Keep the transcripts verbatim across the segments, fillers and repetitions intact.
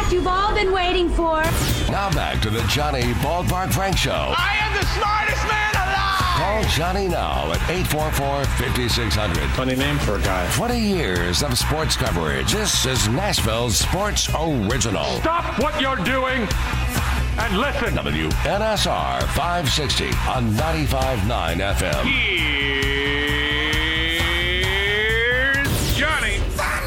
act you've all been waiting for. Now back to the Johnny Ballpark Frank Show. I am the smartest man alive! Call Johnny now at eight four four, five six zero zero. Funny name for a guy. twenty years of sports coverage. This is Nashville's Sports Original. Stop what you're doing and listen. W N S R five sixty on ninety-five point nine F M. Here's Johnny.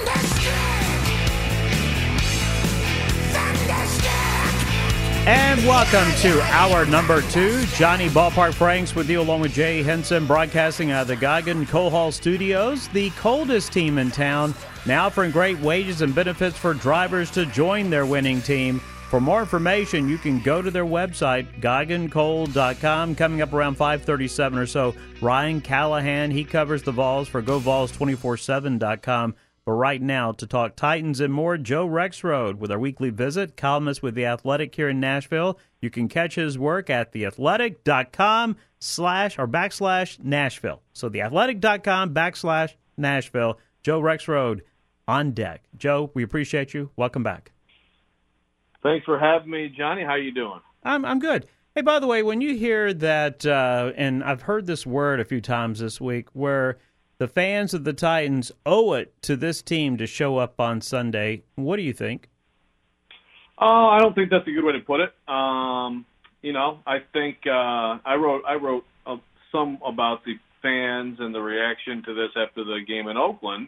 And welcome to hour number two. Johnny Ballpark Franks with you along with Jay Henson, broadcasting out of the Goggin Coal Hall Studios, the coldest team in town, now offering great wages and benefits for drivers to join their winning team. For more information, you can go to their website, goggin coal dot com. Coming up around five thirty-seven or so, Ryan Callahan, he covers the Vols for go vols two four seven dot com. But right now, to talk Titans and more, Joe Rexrode with our weekly visit, columnist with The Athletic here in Nashville. You can catch his work at theathletic.com slash or backslash Nashville. So theathletic.com backslash Nashville. Joe Rexrode on deck. Joe, we appreciate you. Welcome back. Thanks for having me, Johnny. How you doing? I'm I'm good. Hey, by the way, when you hear that, uh, and I've heard this word a few times this week, where the fans of the Titans owe it to this team to show up on Sunday. What do you think? Oh, I don't think that's a good way to put it. Um, you know, I think uh, I wrote I wrote uh, some about the fans and the reaction to this after the game in Oakland,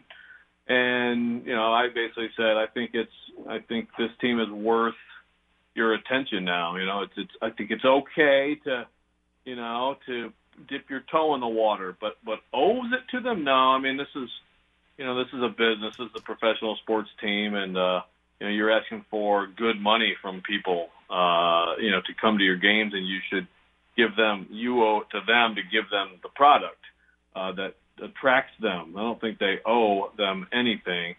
and you know, I basically said I think it's I think this team is worth your attention now. You know, it's it's I think it's okay to, you know, to dip your toe in the water, but but owes it to them? No, I mean this is, you know, this is a business. This is a professional sports team, and uh, you know you're asking for good money from people, uh, you know, to come to your games, and you should give them. You owe it to them to give them the product uh, that attracts them. I don't think they owe them anything.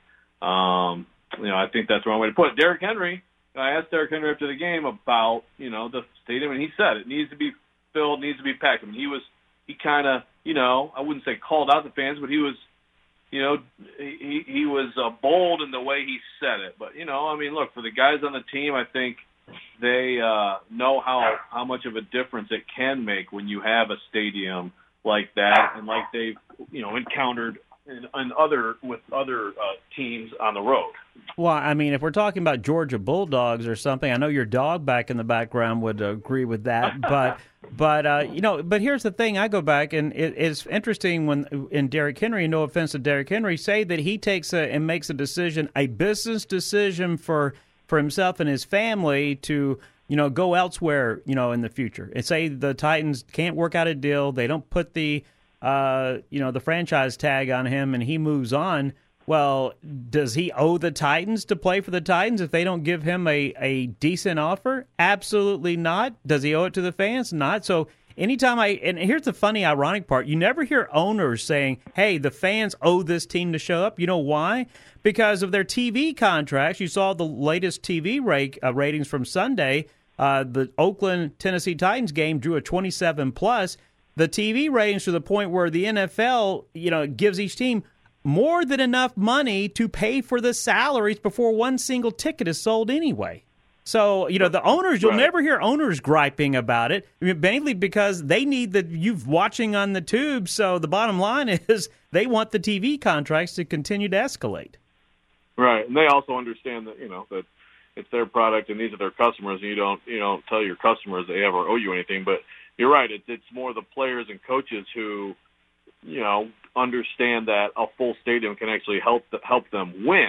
Um, you know, I think that's the wrong way to put it. Derrick Henry. I asked Derrick Henry after the game about you know the stadium, and he said it needs to be filled, needs to be packed. I mean, he was, he kind of, you know, I wouldn't say called out the fans, but he was, you know, he he was uh, bold in the way he said it. But, you know, I mean, look, for the guys on the team, I think they uh, know how, how much of a difference it can make when you have a stadium like that and like they've, you know, encountered in, in other, with other uh, teams on the road. Well, I mean, if we're talking about Georgia Bulldogs or something, I know your dog back in the background would agree with that. But, but uh, you know, but here's the thing. I go back, and it, it's interesting when in Derrick Henry, no offense to Derrick Henry, say that he takes a, and makes a decision, a business decision for for himself and his family to, you know, go elsewhere, you know, in the future. And say the Titans can't work out a deal. They don't put the, uh, you know, the franchise tag on him, and he moves on. Well, does he owe the Titans to play for the Titans if they don't give him a, a decent offer? Absolutely not. Does he owe it to the fans? Not. So anytime I – and here's the funny, ironic part. You never hear owners saying, hey, the fans owe this team to show up. You know why? Because of their T V contracts. You saw the latest T V rate, uh, ratings from Sunday. Uh, the Oakland-Tennessee Titans game drew a twenty-seven plus. The T V ratings to the point where the N F L, you know, gives each team – more than enough money to pay for the salaries before one single ticket is sold anyway. So, you know, the owners, you'll right. never hear owners griping about it, mainly because they need the you watching on the tube. So the bottom line is they want the T V contracts to continue to escalate. Right. And they also understand that, you know, that it's their product and these are their customers, and you don't, you don't tell your customers they ever owe you anything. But you're right. It's, it's more the players and coaches who, you know, understand that a full stadium can actually help help them win,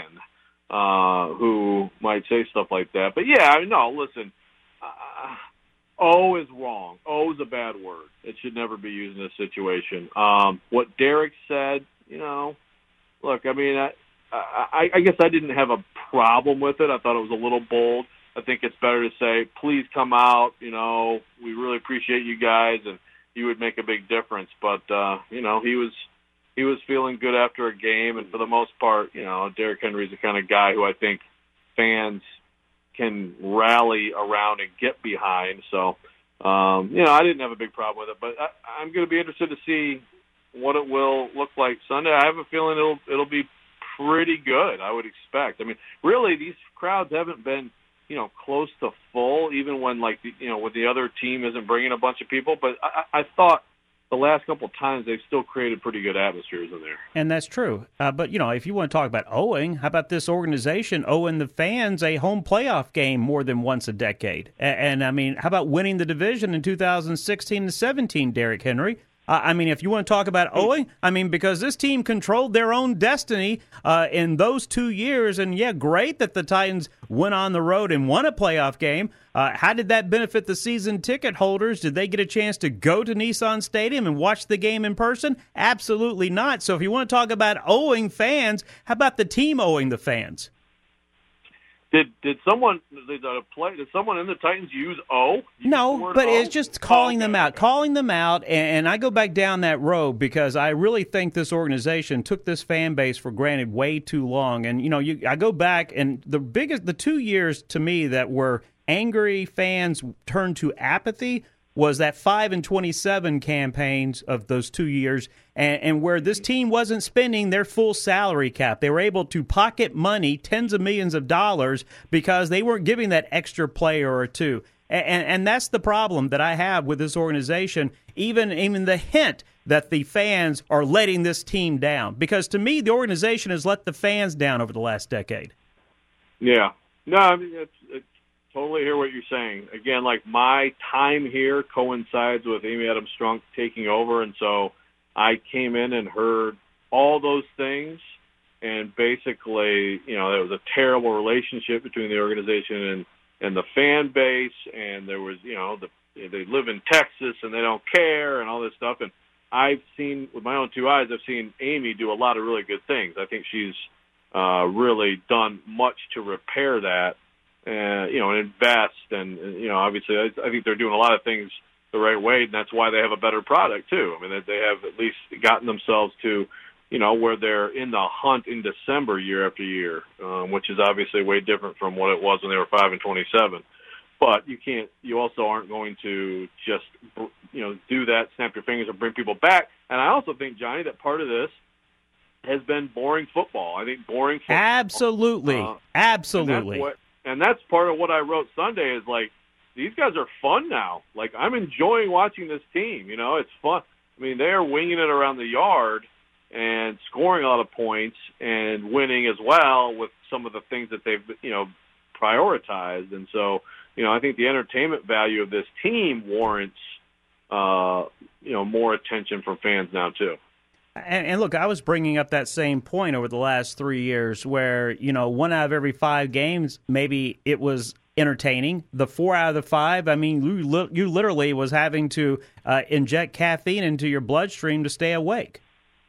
uh, who might say stuff like that. But, yeah, I mean, no, listen, uh, "oh" is wrong. "Oh" is a bad word. It should never be used in this situation. Um, what Derrick said, you know, look, I mean, I, I, I guess I didn't have a problem with it. I thought it was a little bold. I think it's better to say, please come out, you know, we really appreciate you guys, and you would make a big difference. But, uh, you know, he was he was feeling good after a game, and for the most part, you know, Derrick Henry's the kind of guy who I think fans can rally around and get behind. So, um, you know, I didn't have a big problem with it, but I, I'm going to be interested to see what it will look like Sunday. I have a feeling it'll it'll be pretty good, I would expect. I mean, really, these crowds haven't been you know, close to full, even when, like, the, you know, when the other team isn't bringing a bunch of people. But I, I thought the last couple of times they've still created pretty good atmospheres in there. And that's true. Uh, but, you know, if you want to talk about owing, how about this organization owing the fans a home playoff game more than once a decade? And, and I mean, how about winning the division in two thousand sixteen and seventeen, Derrick Henry? Uh, I mean, if you want to talk about owing, I mean, because this team controlled their own destiny uh, in those two years. And, yeah, great that the Titans went on the road and won a playoff game. Uh, how did that benefit the season ticket holders? Did they get a chance to go to Nissan Stadium and watch the game in person? Absolutely not. So if you want to talk about owing fans, how about the team owing the fans? Did did someone did, uh, play, did someone in the Titans use O? Use no, but O? it's just calling oh, okay, them out, okay. calling them out, and, and I go back down that road because I really think this organization took this fan base for granted way too long. And you know, you, I go back, and the biggest, the two years to me that were angry fans turned to apathy was that five and twenty-seven campaigns of those two years, and, and where this team wasn't spending their full salary cap. They were able to pocket money, tens of millions of dollars, because they weren't giving that extra player or two. And, and, and that's the problem that I have with this organization, even, even the hint that the fans are letting this team down. Because to me, the organization has let the fans down over the last decade. Yeah. No, I mean, it's, it's totally hear what you're saying. Again, like my time here coincides with Amy Adams Strunk taking over, and so I came in and heard all those things, and basically, you know, there was a terrible relationship between the organization and, and the fan base, and there was, you know, the, they live in Texas and they don't care and all this stuff. And I've seen, with my own two eyes, I've seen Amy do a lot of really good things. I think she's uh, really done much to repair that. Uh, you know, and invest, and, and you know, obviously, I, I think they're doing a lot of things the right way, and that's why they have a better product too. I mean, they have at least gotten themselves to, you know, where they're in the hunt in December year after year, um, which is obviously way different from what it was when they were five and twenty-seven. But you can't, you also aren't going to just, you know, do that, snap your fingers, and bring people back. And I also think, Johnny, that part of this has been boring football. I think boring football. Absolutely, uh, absolutely. And that's part of what I wrote Sunday is, like, these guys are fun now. Like, I'm enjoying watching this team. You know, it's fun. I mean, they are winging it around the yard and scoring a lot of points and winning as well with some of the things that they've, you know, prioritized. And so, you know, I think the entertainment value of this team warrants, uh, you know, more attention from fans now, too. And, and look, I was bringing up that same point over the last three years where, you know, one out of every five games, maybe it was entertaining. The four out of the five, I mean, you, li- you literally was having to uh, inject caffeine into your bloodstream to stay awake.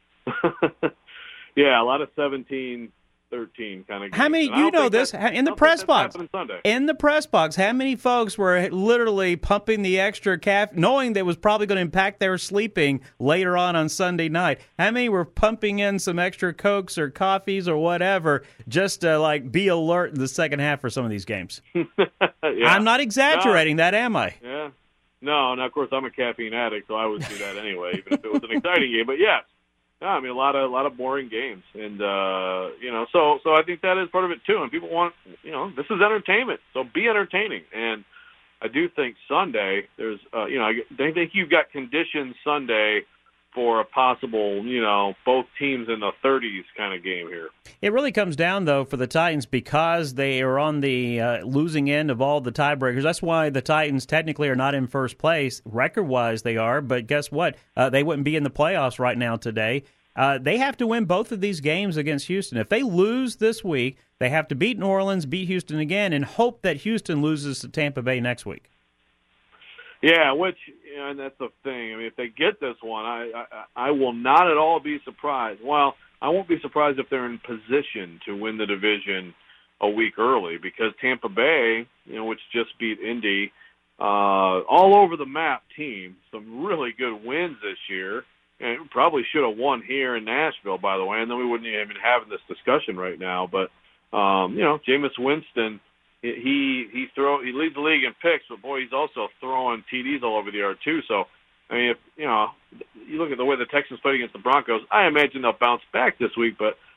Yeah, a lot of seventeen thirteen kind of games. How many, you know this, in the press box, in the press box, how many folks were literally pumping the extra caffeine, knowing that it was probably going to impact their sleeping later on on Sunday night? How many were pumping in some extra Cokes or coffees or whatever just to, like, be alert in the second half for some of these games? Yeah. I'm not exaggerating no. that, am I? Yeah. No, and of course I'm a caffeine addict, so I would do that anyway, even if it was an exciting game. But yes. Yeah, I mean, a lot of a lot of boring games, and uh, you know, so so I think that is part of it too. And people want, you know, this is entertainment, so be entertaining. And I do think Sunday, there's, uh, you know, I think you've got conditions Sunday for a possible, you know, both teams in the thirties kind of game here. It really comes down, though, for the Titans because they are on the uh, losing end of all the tiebreakers. That's why the Titans technically are not in first place. Record-wise, they are, but guess what? Uh, they wouldn't be in the playoffs right now today. Uh, they have to win both of these games against Houston. If they lose this week, they have to beat New Orleans, beat Houston again, and hope that Houston loses to Tampa Bay next week. Yeah, which, you know, and that's the thing. I mean, if they get this one, I, I I will not at all be surprised. Well, I won't be surprised if they're in position to win the division a week early because Tampa Bay, you know, which just beat Indy, uh, all over the map team, some really good wins this year, and probably should have won here in Nashville, by the way, and then we wouldn't even be having this discussion right now. But, um, you know, Jameis Winston, He he throw he leads the league in picks, but boy, he's also throwing T Ds all over the yard too. So, I mean, if you know, you look at the way the Texans played against the Broncos, I imagine they'll bounce back this week. But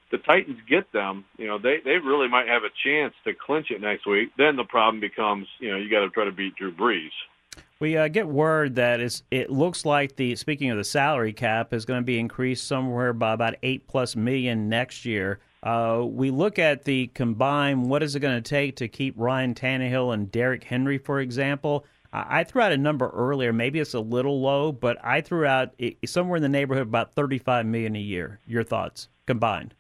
the Titans get them, you know, they, they really might have a chance to clinch it next week. Then the problem becomes, you know, you got to try to beat Drew Brees. We uh, get word that it's, it looks like the speaking of the salary cap is going to be increased somewhere by about eight plus million next year. Uh, we look at the combined. What is it going to take to keep Ryan Tannehill and Derrick Henry, for example? I, I threw out a number earlier. Maybe it's a little low, but I threw out it, somewhere in the neighborhood of about thirty-five million a year. Your thoughts combined?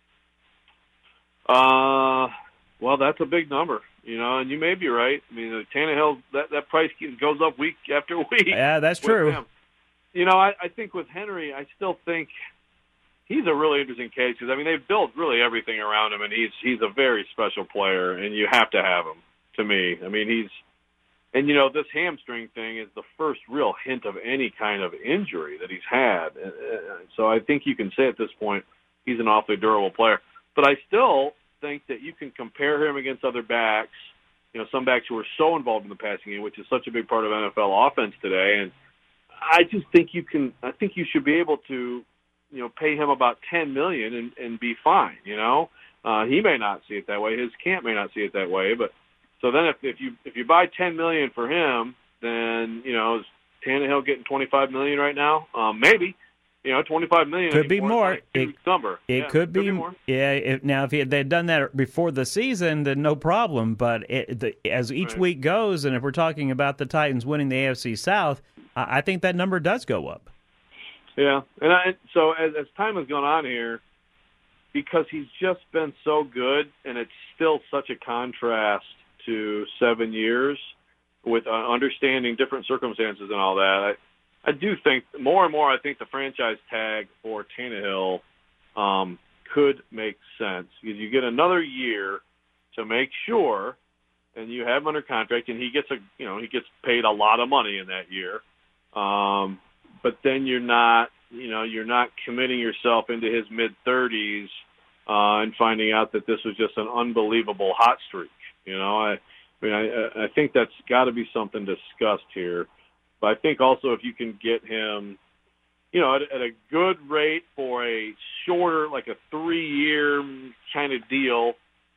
Uh, well, that's a big number. You know, and you may be right. I mean, the Tannehill, that, that price goes up week after week. Yeah, that's true. Him. You know, I, I think with Henry, I still think he's a really interesting case because, I mean, they've built really everything around him, and he's he's a very special player, and you have to have him, to me. I mean, he's – and, you know, this hamstring thing is the first real hint of any kind of injury that he's had. So I think you can say at this point he's an awfully durable player. But I still – think that you can compare him against other backs, you know, some backs who are so involved in the passing game, which is such a big part of N F L offense today. And I just think you can, I think you should be able to, you know, pay him about ten million dollars and, and be fine. You know, uh, he may not see it that way. His camp may not see it that way. But so then if, if you, if you buy ten million dollars for him, then, you know, is Tannehill getting twenty-five million dollars right now? Um, maybe. You know, twenty-five million could be more. Like it, number. It yeah, could, could be, be more. Yeah. If, now, if he had, they'd done that before the season, then no problem. But it, the, as each right. week goes, and if we're talking about the Titans winning the A F C South, I, I think that number does go up. Yeah, and I, so as, as time has gone on here, because he's just been so good, and it's still such a contrast to seven years with uh, understanding different circumstances and all that. I, I do think more and more I think the franchise tag for Tannehill um, could make sense because you get another year to make sure, and you have him under contract, and he gets a you know he gets paid a lot of money in that year, um, but then you're not you know you're not committing yourself into his mid thirties uh, and finding out that this was just an unbelievable hot streak. You know I, I mean I, I think that's got to be something discussed here. But I think also if you can get him, you know, at, at a good rate for a shorter, like a three-year kind of deal,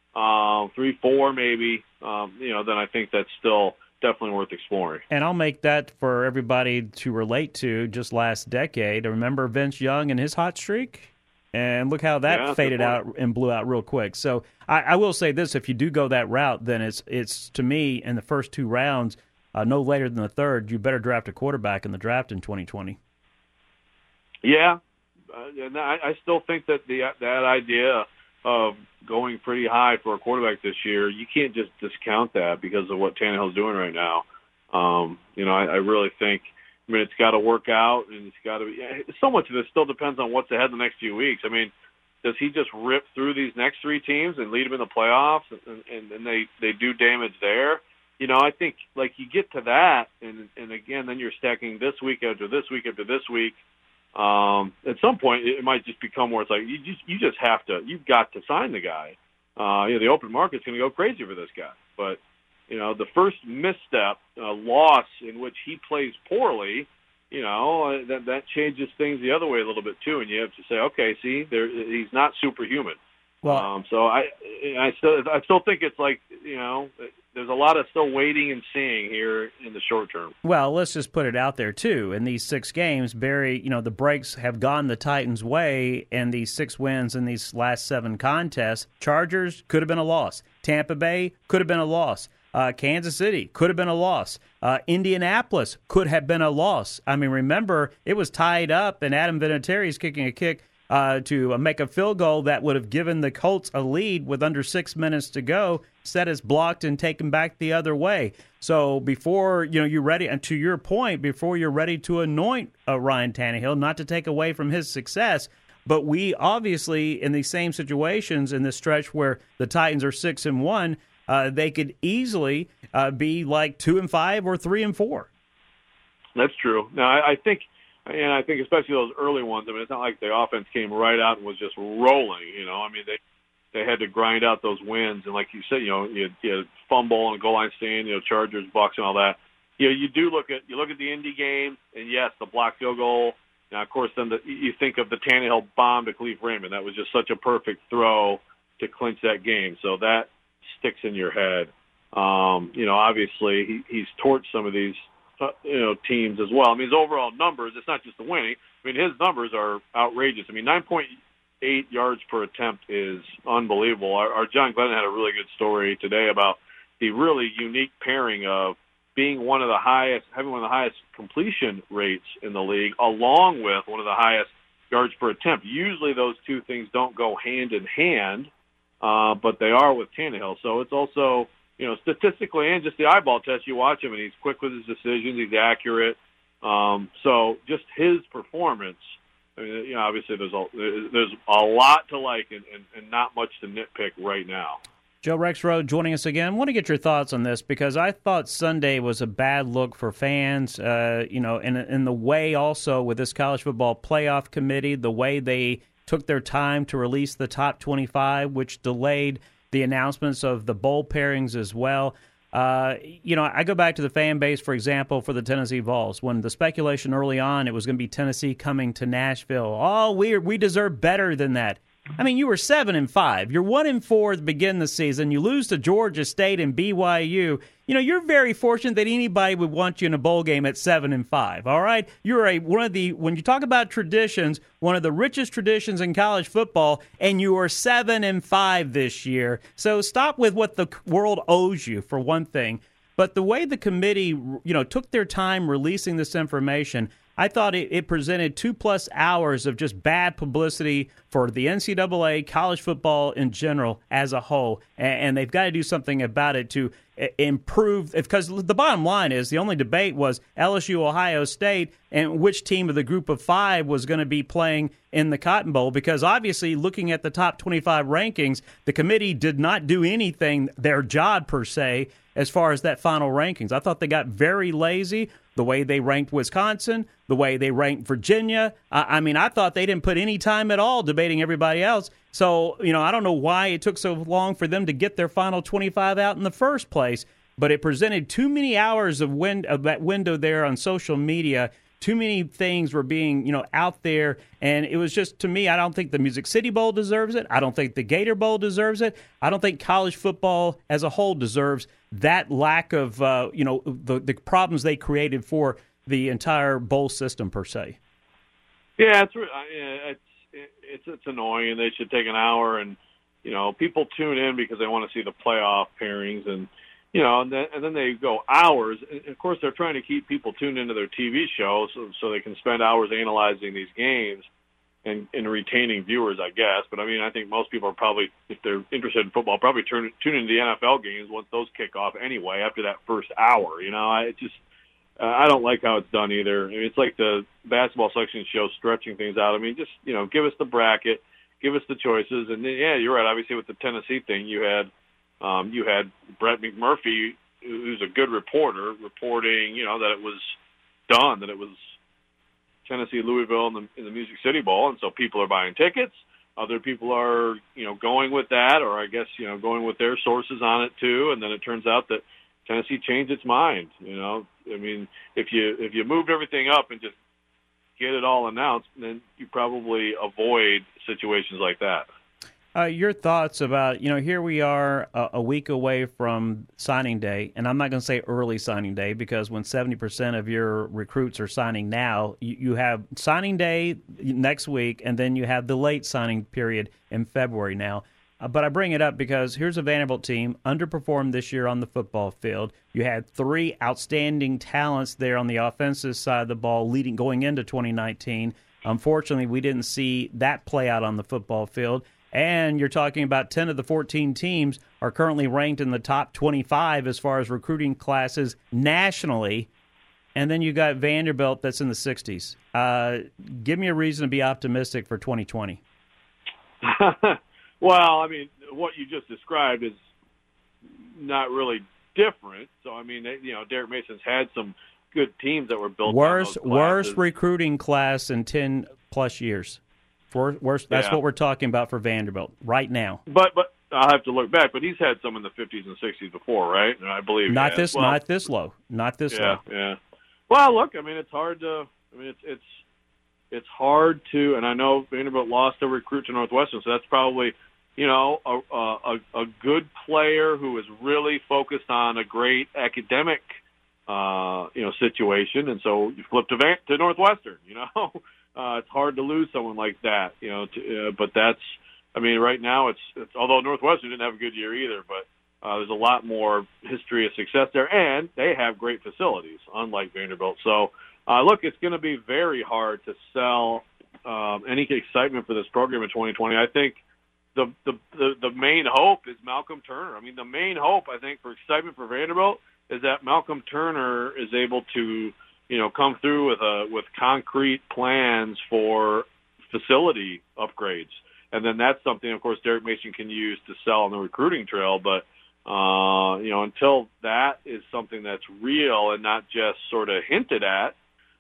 um, three, four maybe, um, you know, then I think that's still definitely worth exploring. And I'll make that for everybody to relate to just last decade. Remember Vince Young and his hot streak? And look how that yeah, faded out and blew out real quick. So I, I will say this, if you do go that route, then it's, it's to me, in the first two rounds, Uh, no later than the third, you better draft a quarterback in the draft in twenty twenty. Yeah, uh, and I, I still think that the that idea of going pretty high for a quarterback this year, you can't just discount that because of what Tannehill's doing right now. Um, you know, I, I really think, I mean, it's got to work out, and it's got to be. So much of this still depends on what's ahead the next few weeks. I mean, does he just rip through these next three teams and lead them in the playoffs, and, and, and they, they do damage there? You know, I think, like, you get to that, and, and again, then you're stacking this week after this week after this week. Um, at some point, it might just become where it's like, you just, you just have to, you've got to sign the guy. Uh, you know, the open market's going to go crazy for this guy. But, you know, the first misstep, uh, loss in which he plays poorly, you know, that, that changes things the other way a little bit, too. And you have to say, okay, see, there, he's not superhuman. Well, um, so I, I still, I still think it's like, you know, there's a lot of still waiting and seeing here in the short term. Well, let's just put it out there, too. In these six games, Barry, you know, the breaks have gone the Titans' way, and these six wins in these last seven contests. Chargers could have been a loss. Tampa Bay could have been a loss. Uh, Kansas City could have been a loss. Uh, Indianapolis could have been a loss. I mean, remember, it was tied up, and Adam Vinatieri's kicking a kick Uh, to uh, make a field goal that would have given the Colts a lead with under six minutes to go. Instead, it's blocked and taken back the other way. So before you know you're ready, and to your point, before you're ready to anoint uh, Ryan Tannehill, not to take away from his success, but we obviously in these same situations in this stretch where the Titans are six and one, uh, they could easily uh, be like two and five or three and four. That's true. Now I, I think. And I think especially those early ones, I mean, it's not like the offense came right out and was just rolling, you know. I mean, they they had to grind out those wins. And like you said, you know, you, you fumble on a goal line stand, you know, Chargers, Bucs and all that. You know, you do look at you look at the Indy game, and yes, the blocked field goal Now, of course, then the, you think of the Tannehill bomb to Khalif Raymond. That was just such a perfect throw to clinch that game. So that sticks in your head. Um, you know, obviously he, he's torched some of these, uh, you know, teams as well. I mean, his overall numbers, it's not just the winning. I mean, his numbers are outrageous. I mean, nine point eight yards per attempt is unbelievable. Our, our John Glennon had a really good story today about the really unique pairing of being one of the highest, having one of the highest completion rates in the league, along with one of the highest yards per attempt. Usually those two things don't go hand in hand, uh, but they are with Tannehill. So it's also, you know, statistically and just the eyeball test, you watch him and he's quick with his decisions, he's accurate. Um, so just his performance, I mean, you know, obviously there's a, there's a lot to like and, and, and not much to nitpick right now. Joe Rexrode joining us again. I want to get your thoughts on this because I thought Sunday was a bad look for fans, uh, you know, in, in the way also with this college football playoff committee, the way they took their time to release the top twenty-five, which delayed the announcements of the bowl pairings as well. Uh, you know, I go back to the fan base, for example, for the Tennessee Vols. When the speculation early on, it was going to be Tennessee coming to Nashville. Oh, we we deserve better than that. I mean, you were seven and five. You're one and four at the beginning of the season. You lose to Georgia State and B Y U. You know, you're very fortunate that anybody would want you in a bowl game at seven and five. All right, you're a one of the when you talk about traditions, one of the richest traditions in college football, and you are seven and five this year. So stop with what the world owes you for one thing. But the way the committee, you know, took their time releasing this information, I thought it, it presented two-plus hours of just bad publicity for the N C double A, college football in general as a whole, and, and they've got to do something about it to improve. Because the bottom line is the only debate was L S U, Ohio State, and which team of the group of five was going to be playing in the Cotton Bowl. Because obviously, looking at the top twenty-five rankings, the committee did not do anything, their job per se, as far as that final rankings. I thought they got very lazy. The way they ranked Wisconsin, the way they ranked Virginia. I, I mean, I thought they didn't put any time at all debating everybody else. So, you know, I don't know why it took so long for them to get their final twenty-five out in the first place, but it presented too many hours of, win- of that window there on social media. Too many things were being, you know, out there, and it was just, to me, I don't think the Music City Bowl deserves it. I don't think the Gator Bowl deserves it. I don't think college football as a whole deserves that lack of, uh, you know, the, the problems they created for the entire bowl system per se. Yeah, it's it's it's, it's annoying. They should take an hour, and you know, people tune in because they want to see the playoff pairings, and you know, and then, and then they go hours. And of course, they're trying to keep people tuned into their T V shows so, so they can spend hours analyzing these games and, and retaining viewers, I guess. But, I mean, I think most people are probably, if they're interested in football, probably turn, tune into the N F L games once those kick off anyway after that first hour. You know, I just uh, I don't like how it's done either. I mean, it's like the basketball section show stretching things out. I mean, just, you know, give us the bracket, give us the choices. And, then, yeah, you're right. Obviously, with the Tennessee thing, you had – Um, you had Brett McMurphy, who's a good reporter, reporting, you know, that it was done, that it was Tennessee, Louisville in the, in the Music City Bowl, and so people are buying tickets. Other people are, you know, going with that, or I guess, you know, going with their sources on it too. And then it turns out that Tennessee changed its mind. You know, I mean, if you if you moved everything up and just get it all announced, then you probably avoid situations like that. Uh, your thoughts about, you know, here we are a, a week away from signing day, and I'm not going to say early signing day because when seventy percent of your recruits are signing now, you, you have signing day next week, and then you have the late signing period in February now. Uh, but I bring it up because here's a Vanderbilt team, underperformed this year on the football field. You had three outstanding talents there on the offensive side of the ball leading going into twenty nineteen. Unfortunately, we didn't see that play out on the football field. And you're talking about ten of the fourteen teams are currently ranked in the top twenty-five as far as recruiting classes nationally. And then you got Vanderbilt that's in the sixties. Uh, give me a reason to be optimistic for twenty twenty. Well, I mean, what you just described is not really different. So, I mean, you know, Derek Mason's had some good teams that were built worst, on those worst recruiting class in ten-plus years. For, worst, that's yeah. what we're talking about for Vanderbilt right now. But but I'll have to look back. But he's had some in the fifties and sixties before, right? And I believe not this, well, not this low, not this yeah, low. Yeah. Well, look, I mean, it's hard to. I mean, it's it's it's hard to, and I know Vanderbilt lost a recruit to Northwestern, so that's probably, you know, a, a, a good player who is really focused on a great academic, uh, you know, situation, and so you flip to, Van, to Northwestern, you know. Uh, it's hard to lose someone like that, you know, to, uh, but that's, I mean, right now it's, it's, although Northwestern didn't have a good year either, but uh, there's a lot more history of success there, and they have great facilities, unlike Vanderbilt. So, uh, look, it's going to be very hard to sell um, any excitement for this program in twenty twenty. I think the, the, the, the main hope is Malcolm Turner. I mean, the main hope, I think, for excitement for Vanderbilt is that Malcolm Turner is able to, you know, come through with a with concrete plans for facility upgrades. And then that's something, of course, Derek Mason can use to sell on the recruiting trail. But, uh, you know, until that is something that's real and not just sort of hinted at,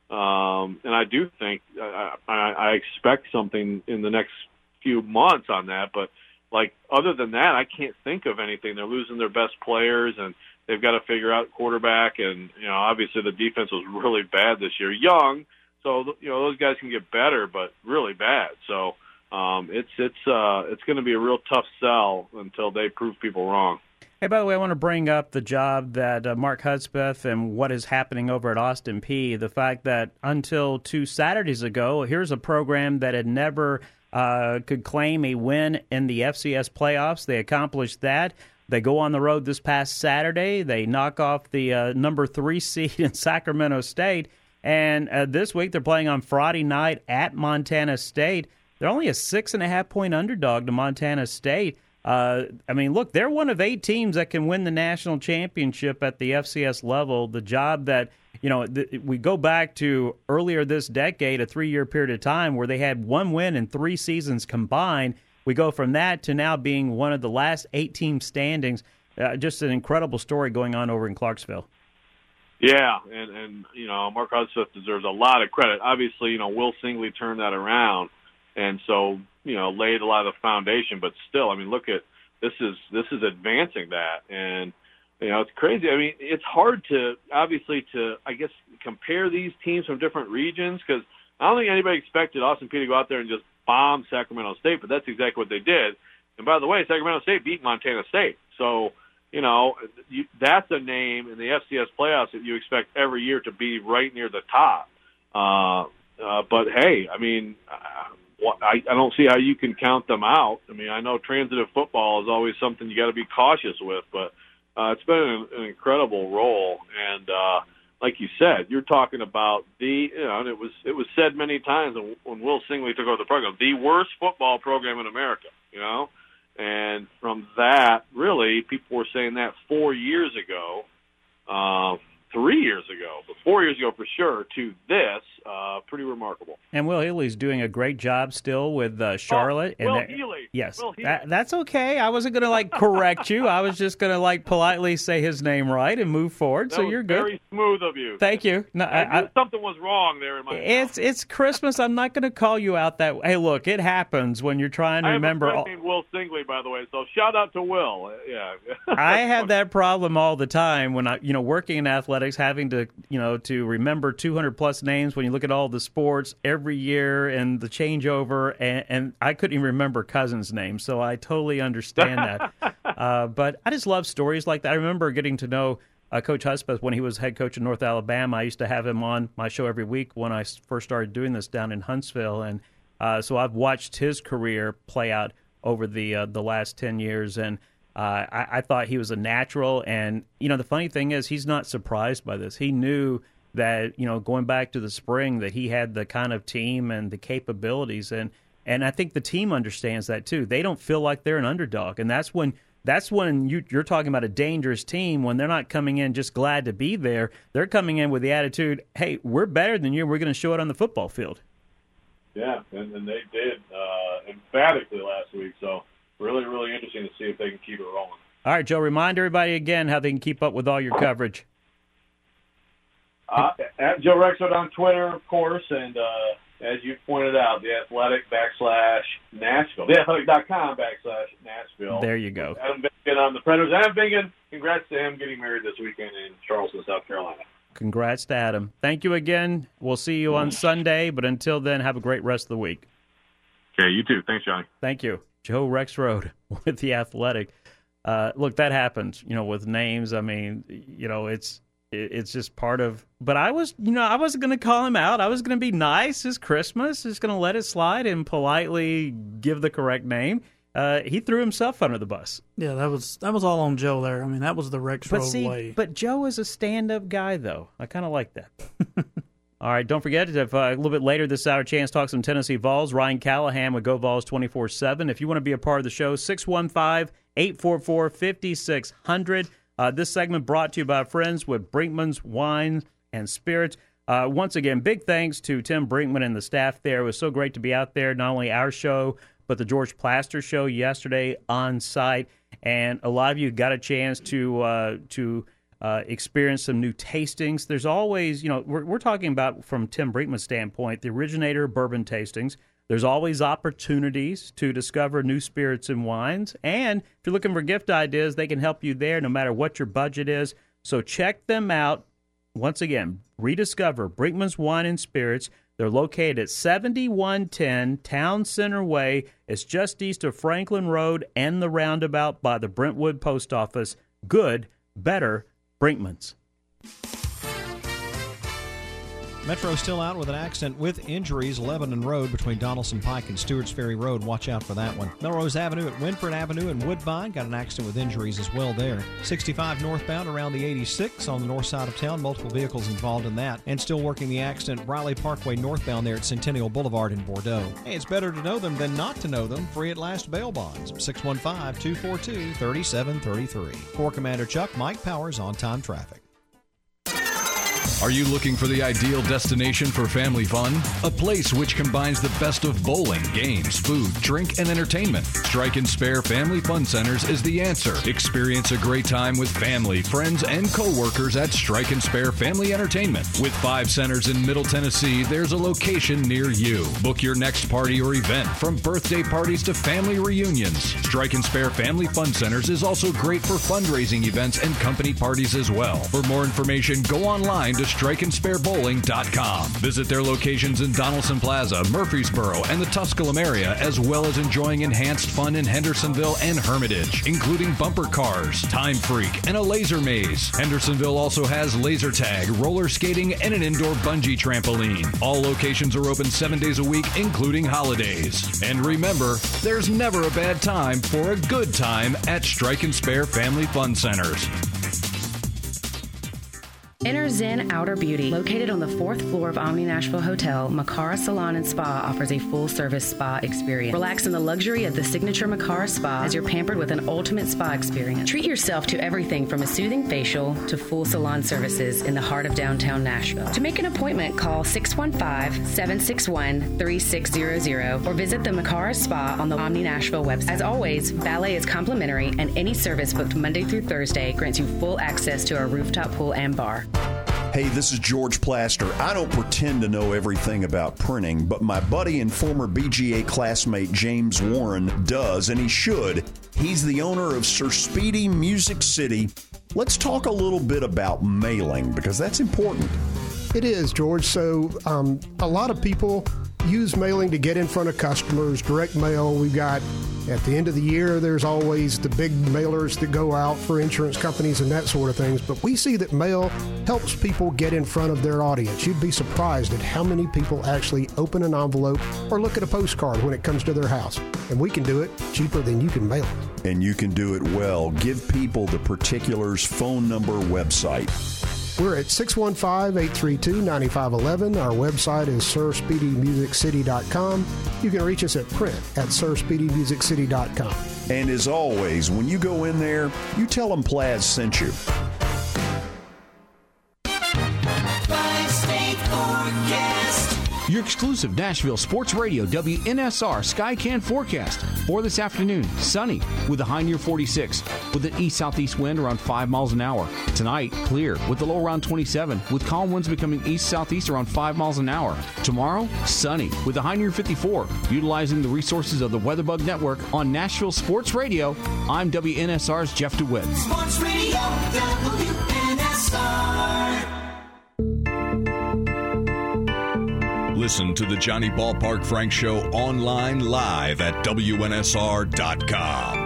um, and I do think, I, I, I expect something in the next few months on that. But, like, other than that, I can't think of anything. They're losing their best players, and they've got to figure out quarterback. And, you know, obviously the defense was really bad this year. Young, so, you know, those guys can get better, but really bad. So, Um, it's it's uh, it's going to be a real tough sell until they prove people wrong. Hey, by the way, I want to bring up the job that uh, Mark Hudspeth and what is happening over at Austin Peay. The fact that until two Saturdays ago, here's a program that had never uh, could claim a win in the F C S playoffs. They accomplished that. They go on the road this past Saturday. They knock off the uh, number three seed in Sacramento State. And uh, this week they're playing on Friday night at Montana State. They're only a six and a half point underdog to Montana State. Uh, I mean, look, they're one of eight teams that can win the national championship at the F C S level. The job that, you know, th- we go back to earlier this decade, a three-year period of time where they had one win in three seasons combined. We go from that to now being one of the last eight team standings. Uh, just an incredible story going on over in Clarksville. Yeah, and, and you know, Mark Hudspeth deserves a lot of credit. Obviously, you know, Will Singley turned that around. And so, you know, laid a lot of the foundation, but still, I mean, look at this is this is advancing that, and you know, it's crazy. I mean, it's hard to obviously to I guess compare these teams from different regions because I don't think anybody expected Austin Peay to go out there and just bomb Sacramento State, but that's exactly what they did. And by the way, Sacramento State beat Montana State, so you know you, that's a name in the F C S playoffs that you expect every year to be right near the top. Uh, uh, but hey, I mean. Uh, I, I don't see how you can count them out. I mean, I know transitive football is always something you got to be cautious with, but uh, it's been an, an incredible role. And uh, like you said, you're talking about the, you know, and it was it was said many times when, when Will Singley took over the program, the worst football program in America. You know, and from that, really, people were saying that four years ago. Uh, Three years ago, but four years ago for sure, to this, uh, pretty remarkable. And Will Healy's doing a great job still with uh, Charlotte. Oh, Will and Healy. Yes, Will Healy. That, that's okay. I wasn't going to like correct you. I was just going to like politely say his name right and move forward. That so was you're good. Very smooth of you. Thank you. No, I, I, something was wrong there in my. It's it's Christmas. I'm not going to call you out that way. Hey, look, it happens when you're trying to I remember. have a all... friend named Will Singley, by the way. So shout out to Will. Yeah. I have that problem all the time when I, you know, working in athletics, having to. You know, to remember two hundred plus names when you look at all the sports every year and the changeover, and, and I couldn't even remember Cousins' name, so I totally understand that. uh, but I just love stories like that. I remember getting to know uh, Coach Hudspeth when he was head coach in North Alabama. I used to have him on my show every week when I first started doing this down in Huntsville, and uh, so I've watched his career play out over the uh, the last ten years, and Uh, I, I thought he was a natural, and, you know, the funny thing is he's not surprised by this. He knew that, you know, going back to the spring, that he had the kind of team and the capabilities, and, and I think the team understands that, too. They don't feel like they're an underdog, and that's when that's when you, you're talking about a dangerous team, when they're not coming in just glad to be there. They're coming in with the attitude, hey, we're better than you, we're going to show it on the football field. Yeah, and, and they did uh, emphatically last week, so... Really, really interesting to see if they can keep it rolling. All right, Joe, remind everybody again how they can keep up with all your coverage. Uh, at Joe Rexrode on Twitter, of course, and uh, as you pointed out, the Athletic backslash Nashville, the Athletic dot com backslash Nashville. There you go. Adam Bingen on the Predators. Adam Bingen, congrats to him getting married this weekend in Charleston, South Carolina. Congrats to Adam. Thank you again. We'll see you on Sunday, but until then, have a great rest of the week. Okay, you too. Thanks, Johnny. Thank you. Joe Rexrode with The Athletic. Uh, look, that happens, you know, with names. I mean, you know, it's it's just part of. But I was, you know, I wasn't going to call him out. I was going to be nice. It's Christmas. Just going to let it slide and politely give the correct name. Uh, he threw himself under the bus. Yeah, that was that was all on Joe there. I mean, that was the Rexrode but see, way. But Joe is a stand-up guy, though. I kind of like that. All right, don't forget, if, uh, a little bit later this hour, chance to talk some Tennessee Vols. Ryan Callahan with Go Vols twenty-four seven. If you want to be a part of the show, six one five, eight four four, five six zero zero. Uh, this segment brought to you by friends with Brinkman's Wine and Spirits. Uh, once again, big thanks to Tim Brinkman and the staff there. It was so great to be out there, not only our show, but the George Plaster show yesterday on site. And a lot of you got a chance to uh, to uh, experience some new tastings. There's always, you know, we're, we're talking about, from Tim Brinkman's standpoint, the originator bourbon tastings. There's always opportunities to discover new spirits and wines. And if you're looking for gift ideas, they can help you there no matter what your budget is. So check them out. Once again, rediscover Brinkman's Wine and Spirits. They're located at seventy-one ten Town Center Way. It's just east of Franklin Road and the roundabout by the Brentwood Post Office. Good, better, Brinkman's. Metro still out with an accident with injuries. Lebanon Road between Donaldson Pike and Stewart's Ferry Road. Watch out for that one. Melrose Avenue at Winford Avenue and Woodbine. Got an accident with injuries as well there. sixty-five northbound around the eighty-six on the north side of town. Multiple vehicles involved in that. And still working the accident, Riley Parkway northbound there at Centennial Boulevard in Bordeaux. Hey, it's better to know them than not to know them. Free at last bail bonds. six one five, two four two, three seven three three. Corps Commander Chuck, Mike Powers, on time traffic. Are you looking for the ideal destination for family fun? A place which combines the best of bowling, games, food, drink, and entertainment. Strike and Spare Family Fun Centers is the answer. Experience a great time with family, friends, and co-workers at Strike and Spare Family Entertainment. With five centers in Middle Tennessee, there's a location near you. Book your next party or event, from birthday parties to family reunions. Strike and Spare Family Fun Centers is also great for fundraising events and company parties as well. For more information, go online to strike and spare bowling dot com. Visit their locations in Donaldson Plaza, Murfreesboro, and the Tusculum area, as well as enjoying enhanced fun in Hendersonville and Hermitage, including bumper cars, Time Freak, and a laser maze. Hendersonville also has laser tag, roller skating, and an indoor bungee trampoline. All locations are open seven days a week, including holidays. And remember, there's never a bad time for a good time at Strike and Spare Family Fun Centers. Enter Zen Outer Beauty. Located on the fourth floor of Omni Nashville Hotel, Makara Salon and Spa offers a full-service spa experience. Relax in the luxury of the signature Makara Spa as you're pampered with an ultimate spa experience. Treat yourself to everything from a soothing facial to full salon services in the heart of downtown Nashville. To make an appointment, call six one five, seven six one, three six zero zero or visit the Makara Spa on the Omni Nashville website. As always, valet is complimentary, and any service booked Monday through Thursday grants you full access to our rooftop pool and bar. Hey, this is George Plaster. I don't pretend to know everything about printing, but my buddy and former B G A classmate James Warren does, and he should. He's the owner of Sir Speedy Music City. Let's talk a little bit about mailing, because that's important. It is, George. So um, a lot of people use mailing to get in front of customers, direct mail. We've got, at the end of the year, there's always the big mailers that go out for insurance companies and that sort of things. But we see that mail helps people get in front of their audience. You'd be surprised at how many people actually open an envelope or look at a postcard when it comes to their house. And we can do it cheaper than you can mail it. And you can do it well. Give people the particulars, phone number, website. We're at six one five, eight three two, nine five one one. Our website is sir speedy music city dot com. You can reach us at print at sir speedy music city dot com. And as always, when you go in there, you tell them Plaz sent you. Five-state forecast. Your exclusive Nashville Sports Radio W N S R Skycan forecast for this afternoon. Sunny with a high near forty-six with an east-southeast wind around five miles an hour. Tonight, clear with a low around twenty-seven with calm winds becoming east-southeast around five miles an hour. Tomorrow, sunny with a high near fifty-four. Utilizing the resources of the WeatherBug Network on Nashville Sports Radio, I'm W N S R's Jeff DeWitt. Sports Radio W N S R. Listen to the Johnny Ballpark Frank Show online live at W N S R dot com.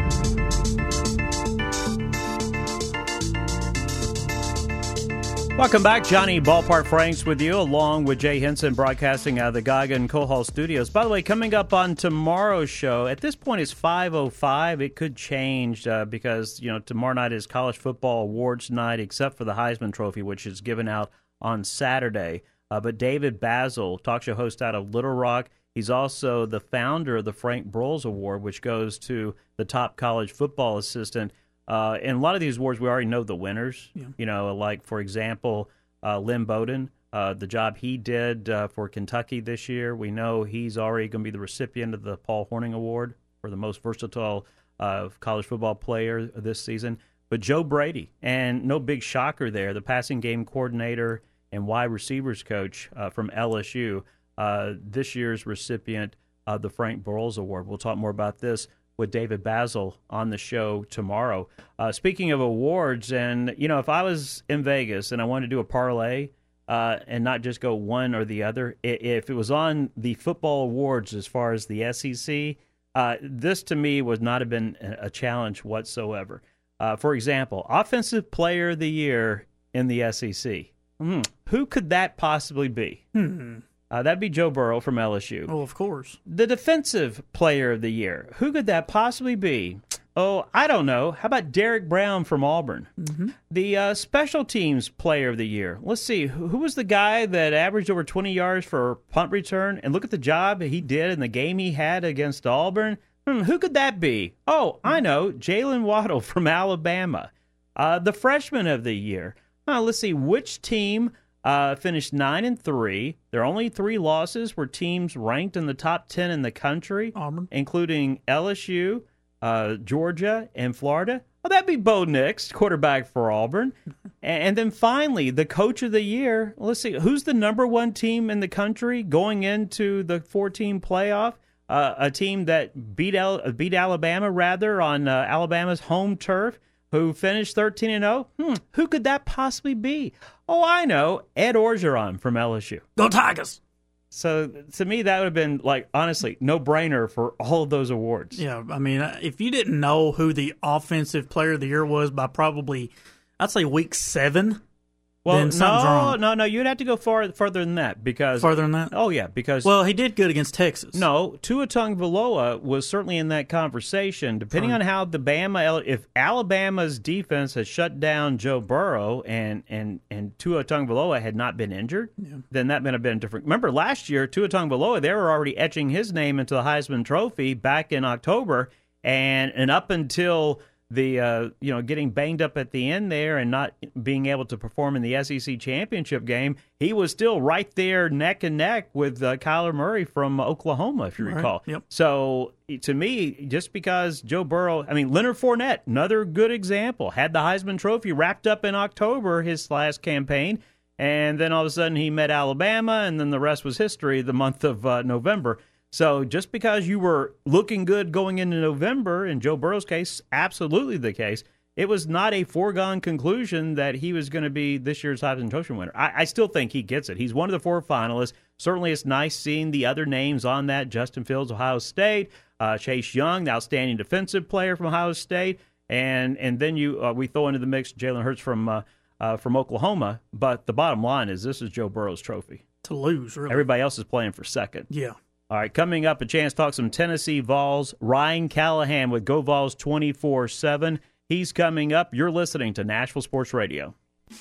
Welcome back. Johnny Ballpark Franks with you, along with Jay Henson, broadcasting out of the Gaga and Cohol Studios. By the way, coming up on tomorrow's show, at this point it's five oh five. It could change uh, because, you know, tomorrow night is College Football Awards night, except for the Heisman Trophy, which is given out on Saturday. Uh, but David Basil, talk show host out of Little Rock, he's also the founder of the Frank Broyles Award, which goes to the top college football assistant. Uh, and a lot of these awards, we already know the winners. Yeah. You know, like, for example, uh, Lynn Bowden, uh, the job he did uh, for Kentucky this year. We know he's already going to be the recipient of the Paul Hornung Award for the most versatile uh, college football player this season. But Joe Brady, and no big shocker there, the passing game coordinator and wide receivers coach uh, from L S U, uh, this year's recipient of the Frank Broyles Award. We'll talk more about this with David Basil on the show tomorrow. Uh, speaking of awards, and, you know, if I was in Vegas and I wanted to do a parlay uh, and not just go one or the other, if it was on the football awards as far as the S E C, uh, this to me would not have been a challenge whatsoever. Uh, for example, Offensive Player of the Year in the S E C. Mm, who could that possibly be? Hmm. Uh, that'd be Joe Burrow from L S U. Oh, of course. The Defensive Player of the Year. Who could that possibly be? Oh, I don't know. How about Derek Brown from Auburn? Mm-hmm. The uh, Special Teams Player of the Year. Let's see. Who, who was the guy that averaged over twenty yards for punt return? And look at the job he did in the game he had against Auburn. Hmm, who could that be? Oh, I know. Jalen Waddle from Alabama. Uh, the Freshman of the Year. Uh, let's see. Which team Uh, finished nine and three. Their only three losses were teams ranked in the top ten in the country, Auburn, including L S U, uh, Georgia, and Florida. Well, that'd be Bo Nix, quarterback for Auburn. and, and then finally, the Coach of the Year. Let's see, who's the number one team in the country going into the four-team playoff? Uh, a team that beat Al- beat Alabama rather on uh, Alabama's home turf, who finished thirteen and oh. Hmm, who could that possibly be? Oh, I know. Ed Orgeron from L S U. Go Tigers! So, to me, that would have been, like, honestly, no-brainer for all of those awards. Yeah, I mean, if you didn't know who the Offensive Player of the Year was by probably, I'd say week seven, well, then something's no, wrong. no, no, you'd have to go far further than that because Farther than that? Oh yeah, because Well, he did good against Texas. No, Tua Tagovailoa was certainly in that conversation. Depending on how the Bama, if Alabama's defense has shut down Joe Burrow and and and Tua Tagovailoa had not been injured, yeah. then that might have been different. Remember last year, Tua Tagovailoa, they were already etching his name into the Heisman Trophy back in October, and and up until the uh, you know getting banged up at the end there and not being able to perform in the S E C championship game, he was still right there neck and neck with uh, Kyler Murray from Oklahoma, if you right. recall. Yep. So to me, just because Joe Burrow, I mean Leonard Fournette, another good example, had the Heisman Trophy wrapped up in October, his last campaign, and then all of a sudden he met Alabama, and then the rest was history. The month of uh, November. So just because you were looking good going into November, in Joe Burrow's case, absolutely the case, it was not a foregone conclusion that he was going to be this year's Heisman Trophy winner. I, I still think he gets it. He's one of the four finalists. Certainly it's nice seeing the other names on that. Justin Fields, Ohio State, uh, Chase Young, the outstanding defensive player from Ohio State, and and then you uh, we throw into the mix Jalen Hurts from uh, uh, from Oklahoma. But the bottom line is this is Joe Burrow's trophy. To lose, really. Everybody else is playing for second. Yeah. All right, coming up, a chance to talk some Tennessee Vols. Ryan Callahan with Go Vols twenty-four seven. He's coming up. You're listening to Nashville Sports Radio.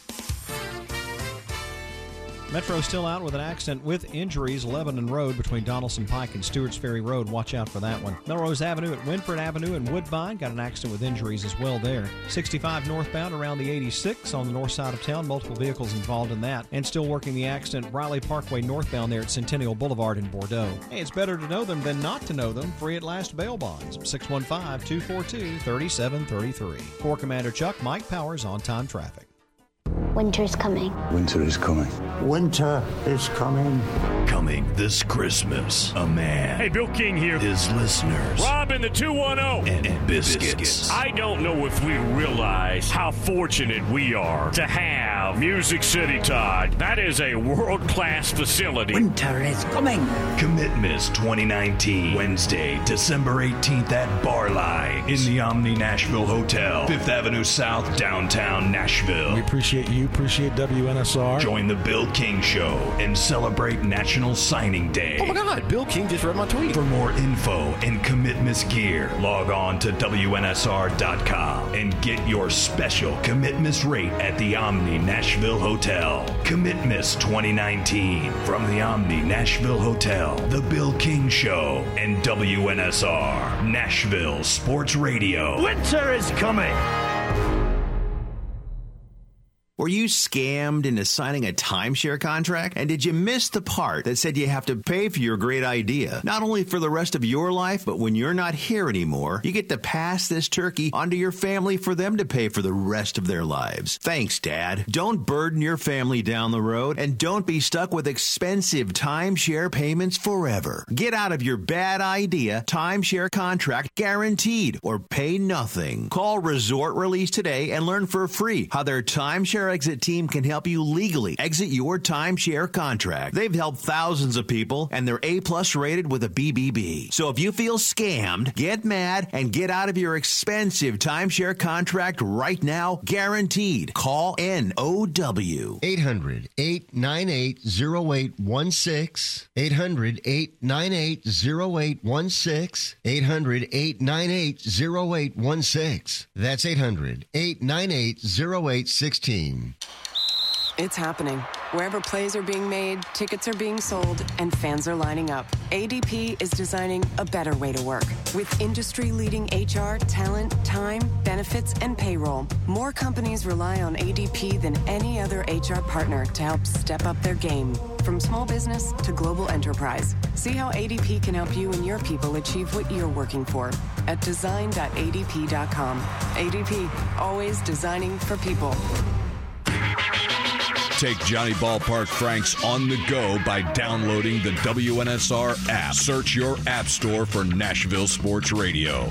Metro still out with an accident with injuries. Lebanon Road between Donaldson Pike and Stewart's Ferry Road. Watch out for that one. Melrose Avenue at Winford Avenue and Woodbine. Got an accident with injuries as well there. sixty-five northbound around the eighty-six on the north side of town. Multiple vehicles involved in that. And still working the accident. Riley Parkway northbound there at Centennial Boulevard in Bordeaux. Hey, it's better to know them than not to know them. Free at last bail bonds. six one five, two four two, three seven three three. Corps Commander Chuck, Mike Powers, on time traffic. Winter's coming. Winter is coming. Winter is coming. Coming this Christmas, a man. Hey, Bill King here. His listeners. Rob in the two one oh. And, and biscuits. biscuits. I don't know if we realize how fortunate we are to have Music City, Todd. That is a world-class facility. Winter is coming. Commitmas twenty nineteen. Wednesday, December eighteenth at Barline in the Omni Nashville Hotel. fifth Avenue South, downtown Nashville. We appreciate you. Appreciate W N S R. Join the Bill King Show and celebrate National Signing Day. Oh my God, Bill King just read my tweet. For more info and Commitmas gear, log on to W N S R dot com and get your special Commitmas rate at the Omni Nashville Hotel. Commitmas twenty nineteen from the Omni Nashville Hotel, The Bill King Show, and W N S R, Nashville Sports Radio. Winter is coming. Were you scammed into signing a timeshare contract? And did you miss the part that said you have to pay for your great idea? Not only for the rest of your life, but when you're not here anymore, you get to pass this turkey onto your family for them to pay for the rest of their lives. Thanks, Dad. Don't burden your family down the road, and don't be stuck with expensive timeshare payments forever. Get out of your bad idea timeshare contract guaranteed, or pay nothing. Call Resort Release today and learn for free how their timeshare exit team can help you legally exit your timeshare contract. They've helped thousands of people, and they're A-plus rated with a B B B. So if you feel scammed, get mad and get out of your expensive timeshare contract right now, guaranteed. Call N O W. eight hundred, eight nine eight, oh eight one six. eight hundred, eight nine eight, oh eight one six. eight hundred, eight nine eight, oh eight one six. That's eight hundred, eight nine eight, oh eight one six. It's happening. Wherever plays are being made, tickets are being sold, and fans are lining up. A D P is designing a better way to work. With industry-leading H R, talent, time, benefits, and payroll, more companies rely on A D P than any other H R partner to help step up their game. From small business to global enterprise. See how A D P can help you and your people achieve what you're working for at design dot A D P dot com. A D P, always designing for people. Take Johnny Ballpark Franks on the go by downloading the W N S R app. Search your app store for Nashville Sports Radio.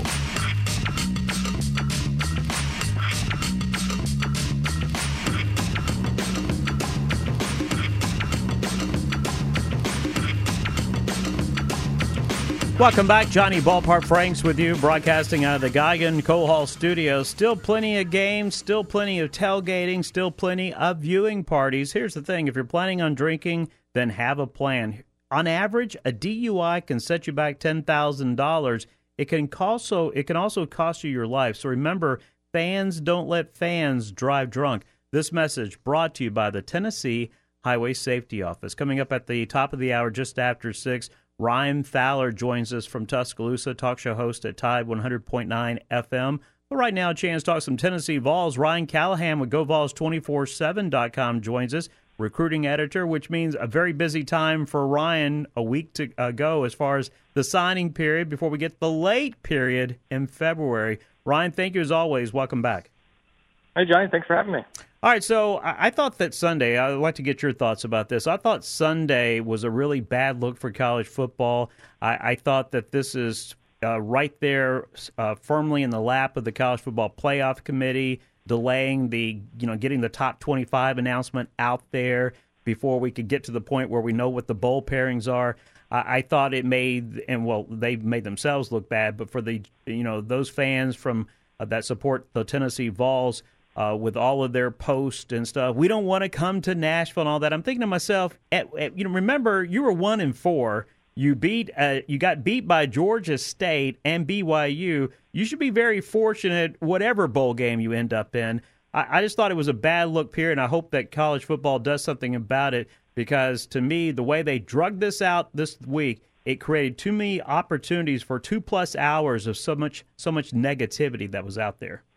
Welcome back. Johnny Ballpark Franks with you, broadcasting out of the Geigen Coal Hall Studios. Still plenty of games, still plenty of tailgating, still plenty of viewing parties. Here's the thing. If you're planning on drinking, then have a plan. On average, a D U I can set you back ten thousand dollars. It can also, it can also cost you your life. So remember, fans don't let fans drive drunk. This message brought to you by the Tennessee Highway Safety Office. Coming up at the top of the hour, just after six, Ryan Thaler joins us from Tuscaloosa, talk show host at Tide one hundred point nine F M. But right now, a chance to talk some Tennessee Vols. Ryan Callahan with Go Vols two four seven dot com joins us, recruiting editor, which means a very busy time for Ryan, a week to uh, go as far as the signing period before we get the late period in February. Ryan, thank you as always. Welcome back. Hey, Johnny. Thanks for having me. All right, so I thought that Sunday, I'd like to get your thoughts about this. I thought Sunday was a really bad look for college football. I, I thought that this is uh, right there uh, firmly in the lap of the College Football Playoff Committee, delaying the, you know, getting the top twenty-five announcement out there before we could get to the point where we know what the bowl pairings are. I, I thought it made, and well, they made themselves look bad, but for the, you know, those fans from uh, that support the Tennessee Vols, Uh, with all of their posts and stuff, we don't want to come to Nashville and all that. I'm thinking to myself, at, at, you know, remember you were one and four. You beat, uh, you got beat by Georgia State and B Y U. You should be very fortunate, whatever bowl game you end up in. I, I just thought it was a bad look period, and I hope that college football does something about it, because to me, the way they drug this out this week, it created too many opportunities for two plus hours of so much, so much negativity that was out there.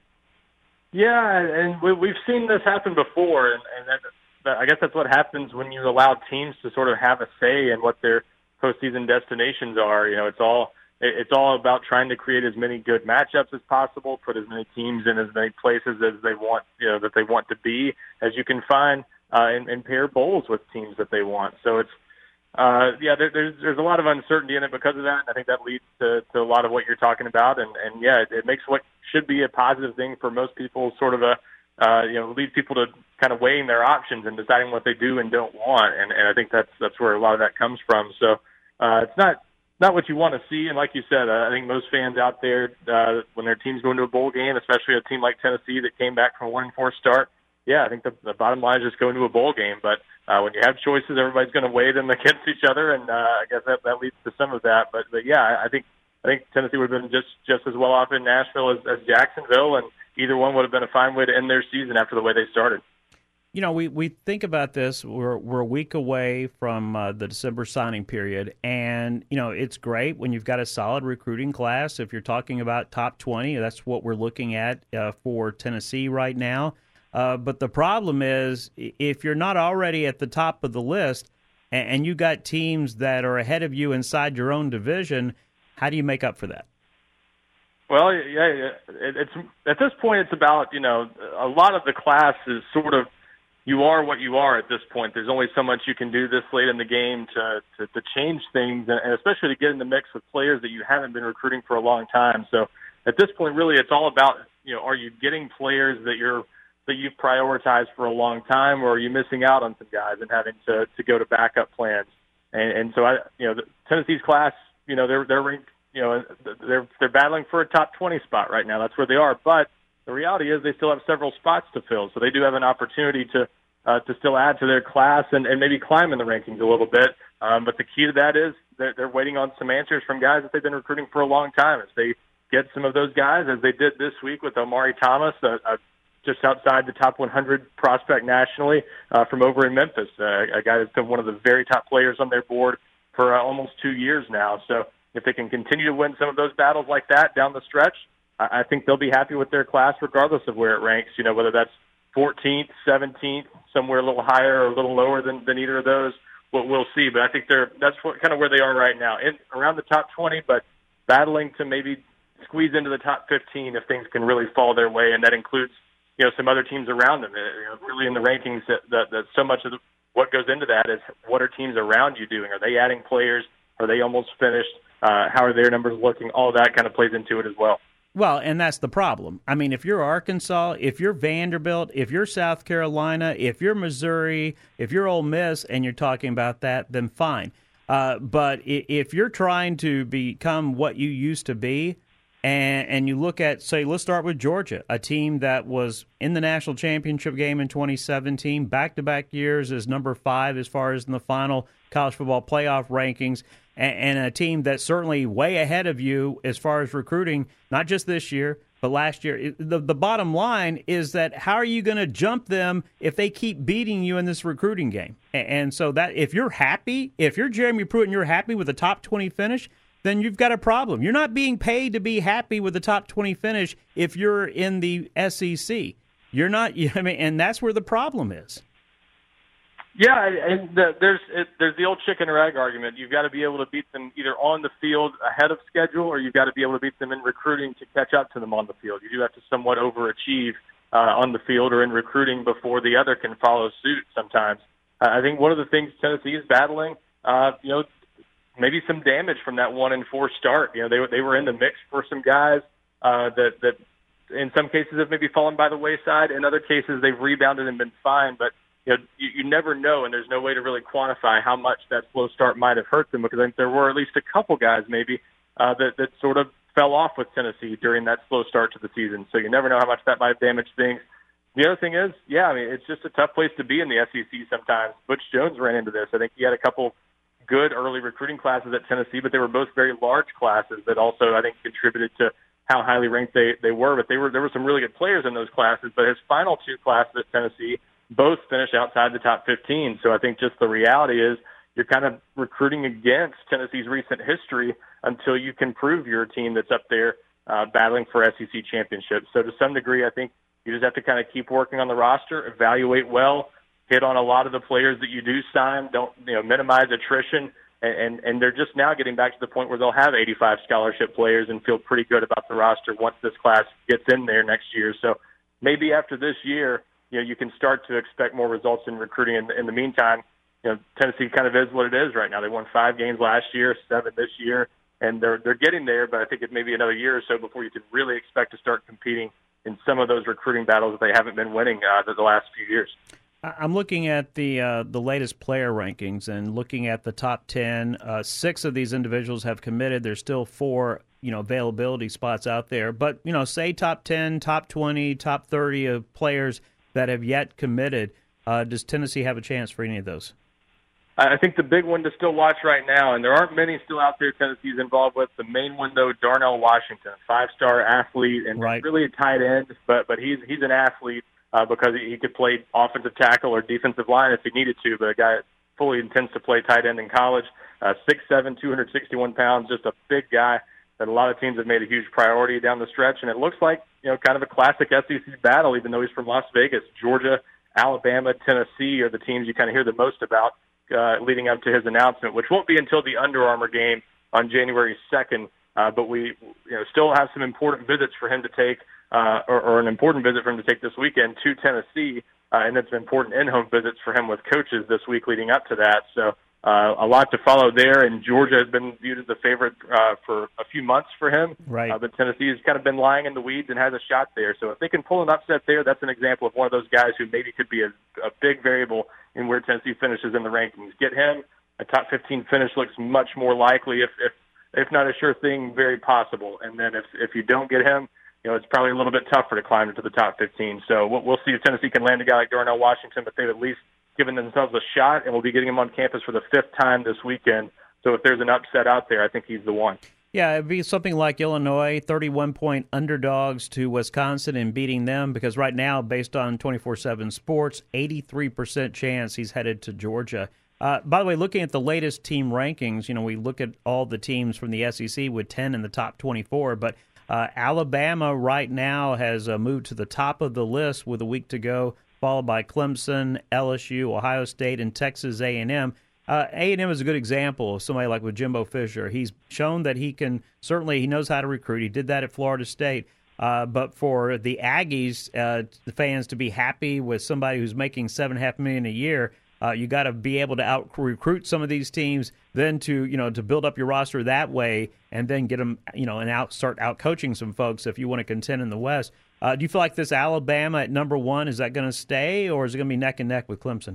Yeah, and we, we've seen this happen before, and, and that, that, I guess that's what happens when you allow teams to sort of have a say in what their postseason destinations are. You know, it's all it's all about trying to create as many good matchups as possible, put as many teams in as many places as they want, you know, that they want to be as you can find. uh, and, and pair bowls with teams that they want. So it's, uh, yeah, there, there's there's a lot of uncertainty in it because of that. And I think that leads to, to a lot of what you're talking about. And, and yeah, it, it makes what should be a positive thing for most people sort of a, uh, you know, leads people to kind of weighing their options and deciding what they do and don't want. And, and I think that's that's where a lot of that comes from. So uh, it's not not what you want to see. And like you said, uh, I think most fans out there, uh, when their team's going to a bowl game, especially a team like Tennessee that came back from a one and four start, yeah, I think the, the bottom line is just going to a bowl game. But uh, when you have choices, everybody's going to weigh them against each other, and uh, I guess that, that leads to some of that. But, but yeah, I, I think I think Tennessee would have been just, just as well off in Nashville as, as Jacksonville, and either one would have been a fine way to end their season after the way they started. You know, we, we think about this. We're we're a week away from uh, the December signing period, and you know it's great when you've got a solid recruiting class. If you're talking about top twenty, that's what we're looking at uh, for Tennessee right now. Uh, but the problem is, if you're not already at the top of the list, and, and you got teams that are ahead of you inside your own division, how do you make up for that? Well, yeah, it's at this point it's about, you know, a lot of the class is sort of, you are what you are at this point. There's only so much you can do this late in the game to, to, to change things, and especially to get in the mix with players that you haven't been recruiting for a long time. So at this point, really, it's all about, you know, are you getting players that you're that you've prioritized for a long time, or are you missing out on some guys and having to, to go to backup plans? And, and so, I, you know, the, Tennessee's class, you know, they're they're you know they're they're battling for a top twenty spot right now. That's where they are, but the reality is they still have several spots to fill, so they do have an opportunity to uh, to still add to their class and, and maybe climb in the rankings a little bit. Um, but the key to that is they're, they're waiting on some answers from guys that they've been recruiting for a long time. If they get some of those guys, as they did this week with Omari Thomas, a, a just outside the top one hundred prospect nationally uh, from over in Memphis, uh, a guy that's been one of the very top players on their board for uh, almost two years now. So if they can continue to win some of those battles like that down the stretch, I, I think they'll be happy with their class regardless of where it ranks, you know, whether that's fourteenth, seventeenth, somewhere a little higher or a little lower than, than either of those. We'll, we'll see. But I think they're that's what, kind of where they are right now, in, around the top twenty, but battling to maybe squeeze into the top fifteen if things can really fall their way, and that includes, you know, some other teams around them. You know, really in the rankings, that, that, that so much of the, what goes into that is what are teams around you doing? Are they adding players? Are they almost finished? Uh, how are their numbers looking? All that kind of plays into it as well. Well, and that's the problem. I mean, if you're Arkansas, if you're Vanderbilt, if you're South Carolina, if you're Missouri, if you're Ole Miss, and you're talking about that, then fine. Uh, but if you're trying to become what you used to be, And, and you look at, say, let's start with Georgia, a team that was in the national championship game in twenty seventeen, back-to-back years as number five as far as in the final college football playoff rankings, and, and a team that's certainly way ahead of you as far as recruiting, not just this year, but last year. The, the bottom line is that how are you going to jump them if they keep beating you in this recruiting game? And, and so that if you're happy, if you're Jeremy Pruitt and you're happy with a top twenty finish, then you've got a problem. You're not being paid to be happy with the top twenty finish if you're in the S E C. You're not, I mean, and that's where the problem is. Yeah, and the, there's it, there's the old chicken or egg argument. You've got to be able to beat them either on the field ahead of schedule, or you've got to be able to beat them in recruiting to catch up to them on the field. You do have to somewhat overachieve uh, on the field or in recruiting before the other can follow suit sometimes. Uh, I think one of the things Tennessee is battling, uh, you know, maybe some damage from that one and four start. You know, they they were in the mix for some guys uh, that that in some cases have maybe fallen by the wayside. In other cases, they've rebounded and been fine. But you know, you, you never know, and there's no way to really quantify how much that slow start might have hurt them, because I think there were at least a couple guys maybe uh, that that sort of fell off with Tennessee during that slow start to the season. So you never know how much that might have damaged things. The other thing is, yeah, I mean, it's just a tough place to be in the S E C sometimes. Butch Jones ran into this. I think he had a couple good early recruiting classes at Tennessee, but they were both very large classes that also, I think, contributed to how highly ranked they, they were. But they were there were some really good players in those classes. But his final two classes at Tennessee both finished outside the top fifteen. So I think just the reality is you're kind of recruiting against Tennessee's recent history until you can prove you're a team that's up there uh, battling for S E C championships. So to some degree, I think you just have to kind of keep working on the roster, evaluate well, hit on a lot of the players that you do sign, don't, you know, minimize attrition, and, and, and they're just now getting back to the point where they'll have eighty-five scholarship players and feel pretty good about the roster once this class gets in there next year. So maybe after this year, you know, you can start to expect more results in recruiting. In, in the meantime, you know, Tennessee kind of is what it is right now. They won five games last year, seven this year, and they're they're getting there. But I think it may be another year or so before you can really expect to start competing in some of those recruiting battles that they haven't been winning uh, the last few years. I'm looking at the uh, the latest player rankings and looking at the top ten. Uh, six of these individuals have committed. There's still four, you know, availability spots out there. But, you know, say top ten, top twenty, top thirty of players that have yet committed. Uh, does Tennessee have a chance for any of those? I think the big one to still watch right now, and there aren't many still out there Tennessee's involved with, the main one, though, Darnell Washington, five-star athlete and right. really a tight end, but but he's he's an athlete uh, because he, he could play offensive tackle or defensive line if he needed to, but a guy fully intends to play tight end in college, uh, six seven, two hundred sixty-one pounds, just a big guy that a lot of teams have made a huge priority down the stretch, and it looks like, you know, kind of a classic S E C battle, even though he's from Las Vegas. Georgia, Alabama, Tennessee are the teams you kind of hear the most about Uh, leading up to his announcement, which won't be until the Under Armour game on January second. Uh, but we, you know, still have some important visits for him to take, uh, or, or an important visit for him to take this weekend to Tennessee, uh, and it's important in-home visits for him with coaches this week leading up to that. So uh, a lot to follow there, and Georgia has been viewed as the favorite uh, for a few months for him. Right. Uh, but Tennessee has kind of been lying in the weeds and has a shot there. So if they can pull an upset there, that's an example of one of those guys who maybe could be a, a big variable in where Tennessee finishes in the rankings. Get him, a top fifteen finish looks much more likely, if if if not a sure thing, very possible. And then if if you don't get him, you know, it's probably a little bit tougher to climb into the top fifteen. So we'll, we'll see if Tennessee can land a guy like Darnell Washington, but they've at least given themselves a shot, and we'll be getting him on campus for the fifth time this weekend. So if there's an upset out there, I think he's the one. Yeah, it'd be something like Illinois, thirty-one point underdogs to Wisconsin and beating them, because right now, based on twenty-four seven Sports, eighty-three percent chance he's headed to Georgia. Uh, by the way, looking at the latest team rankings, you know, we look at all the teams from the S E C with ten in the top twenty-four, but uh, Alabama right now has uh, moved to the top of the list with a week to go, followed by Clemson, L S U, Ohio State, and Texas A and M. Uh, A and M is a good example of somebody like with Jimbo Fisher. He's shown that he can, certainly he knows how to recruit. He did that at Florida State. Uh, but for the Aggies, uh, the fans to be happy with somebody who's making seven and a half million a year, uh, you got to be able to out recruit some of these teams, then to, you know, to build up your roster that way, and then get them, you know, and out start out coaching some folks if you want to contend in the West. Uh, do you feel like this Alabama at number one, is that going to stay, or is it going to be neck and neck with Clemson?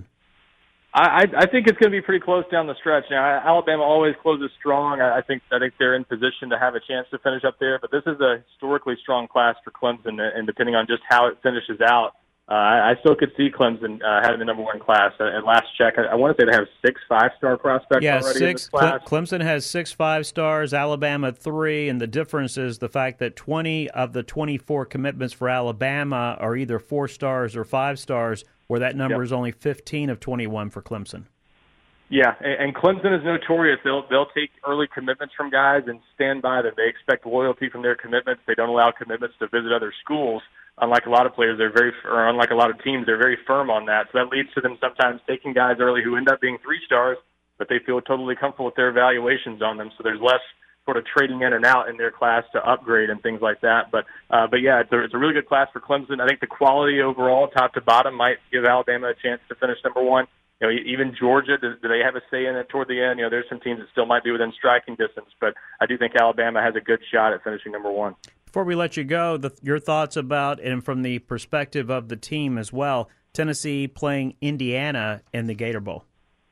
I, I think it's going to be pretty close down the stretch. Now, Alabama always closes strong. I think I think they're in position to have a chance to finish up there. But this is a historically strong class for Clemson, and depending on just how it finishes out, uh, I, I still could see Clemson uh, having the number one class. At last check, I, I want to say they have six five-star prospects yeah, already six, in this class. Clemson has six five-stars, Alabama three, and the difference is the fact that twenty of the twenty-four commitments for Alabama are either four stars or five stars, where that number Yep. is only fifteen of twenty-one for Clemson. Yeah, and, and Clemson is notorious. They'll they'll take early commitments from guys and stand by them. They expect loyalty from their commitments. They don't allow commitments to visit other schools. Unlike a lot of players, they're very, or unlike a lot of teams, they're very firm on that. So that leads to them sometimes taking guys early who end up being three stars, but they feel totally comfortable with their evaluations on them. So there's less sort of trading in and out in their class to upgrade and things like that. But uh, but yeah, it's a, it's a really good class for Clemson. I think the quality overall, top to bottom, might give Alabama a chance to finish number one. You know, even Georgia, do, do they have a say in it toward the end? You know, there's some teams that still might be within striking distance, but I do think Alabama has a good shot at finishing number one. Before we let you go, the, your thoughts about, and from the perspective of the team as well, Tennessee playing Indiana in the Gator Bowl.